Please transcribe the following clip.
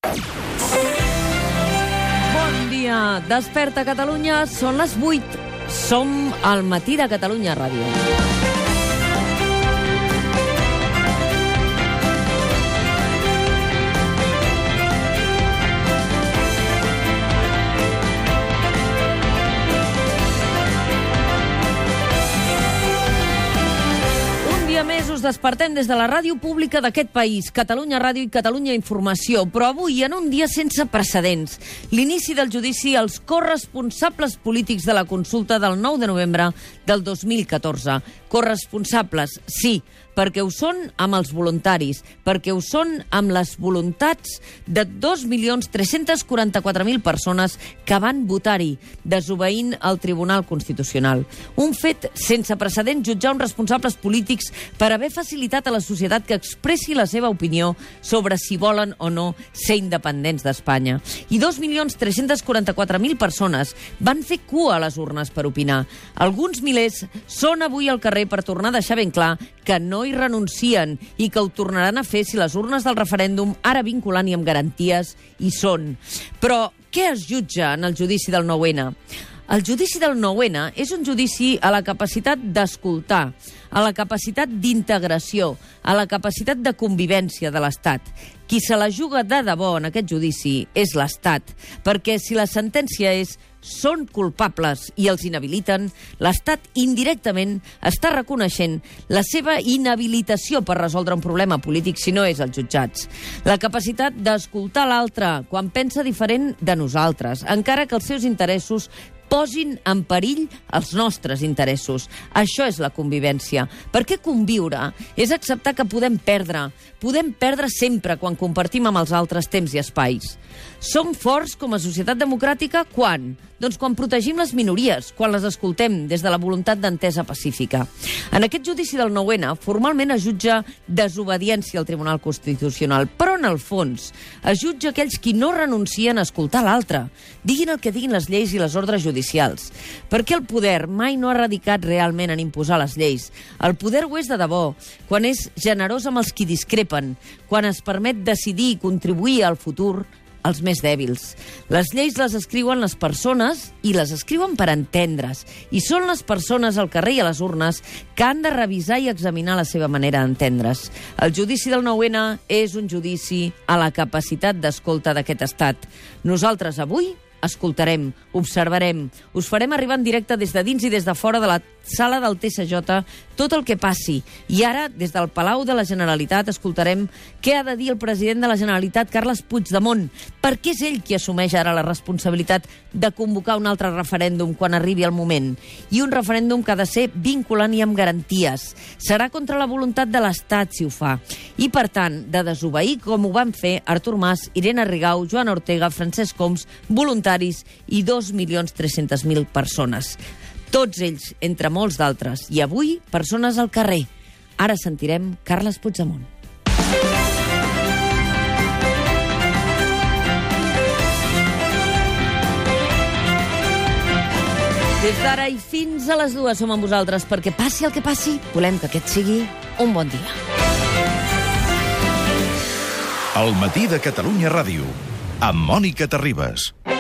Bon dia, desperta Catalunya, són les 8. Som al Matí de Catalunya Ràdio. Més us despertem des de la ràdio pública d'aquest país, Catalunya Ràdio i Catalunya Informació, però avui en un dia sense precedents. L'inici del judici als corresponsables polítics de la consulta del 9 de novembre del 2014. Corresponsables, sí, perquè ho són amb els voluntaris, perquè ho són amb les voluntats de 2.344.000 persones que van votar-hi, desobeint el Tribunal Constitucional. Un fet sense precedents, jutjar uns responsables polítics per haver facilitat a la societat que expressi la seva opinió sobre si volen o no ser independents d'Espanya. I 2.344.000 persones van fer cua a les urnes per opinar. Alguns milers són avui al carrer per tornar a deixar ben clar que no hi renuncien i que ho tornaran a fer si les urnes del referèndum, ara vinculant i amb garanties, hi són. Però què es jutja en el judici del 9-N? El judici del 9-N és un judici a la capacitat d'escoltar, a la capacitat d'integració, a la capacitat de convivència de l'Estat. Qui se la juga de debò en aquest judici és l'Estat, perquè si la sentència és són culpables i els inhabiliten, l'Estat indirectament està reconeixent la seva inhabilitació per resoldre un problema polític si no és als jutjats. La capacitat d'escoltar l'altre quan pensa diferent de nosaltres, encara que els seus interessos posin en perill els nostres interessos. Això és la convivència. Perquè conviure és acceptar que podem perdre sempre quan compartim amb els altres temps i espais. Som forts com a societat democràtica quan? Doncs quan protegim les minories, quan les escoltem des de la voluntat d'entesa pacífica. En aquest judici del 9-N, formalment es jutja desobediència al Tribunal Constitucional, però en el fons es jutja aquells qui no renuncien a escoltar l'altre, diguin el que diguin les lleis i les ordres judicials. Perquè el poder mai no ha radicat realment en imposar les lleis. El poder ho és de debò, quan és generós amb els qui discrepen, quan es permet decidir i contribuir al futur els més dèbils. Les lleis les escriuen les persones i les escriuen per entendre's. I són les persones al carrer i a les urnes que han de revisar i examinar la seva manera d'entendre's. El judici del 9-N és un judici a la capacitat d'escolta d'aquest estat. Nosaltres avui escoltarem, observarem, us farem arribar en directe des de dins i des de fora de la sala del TSJ tot el que passi. I ara, des del Palau de la Generalitat, escoltarem què ha de dir el president de la Generalitat, Carles Puigdemont, perquè és ell qui assumeix ara la responsabilitat de convocar un altre referèndum quan arribi el moment. I un referèndum que ha de ser vinculant i amb garanties. Serà contra la voluntat de l'Estat si ho fa. I, per tant, de desobeir com ho van fer Artur Mas, Irene Rigau, Joana Ortega, Francesc Homs, voluntaris i 2.300.000 persones. Tots ells, entre molts d'altres, i avui, persones al carrer. Ara sentirem Carles Puigdemont. Des d'ara i fins a les 2 som amb vosaltres, perquè passi el que passi, volem que aquest sigui un bon dia. El Matí de Catalunya Ràdio, amb Mònica Terribas.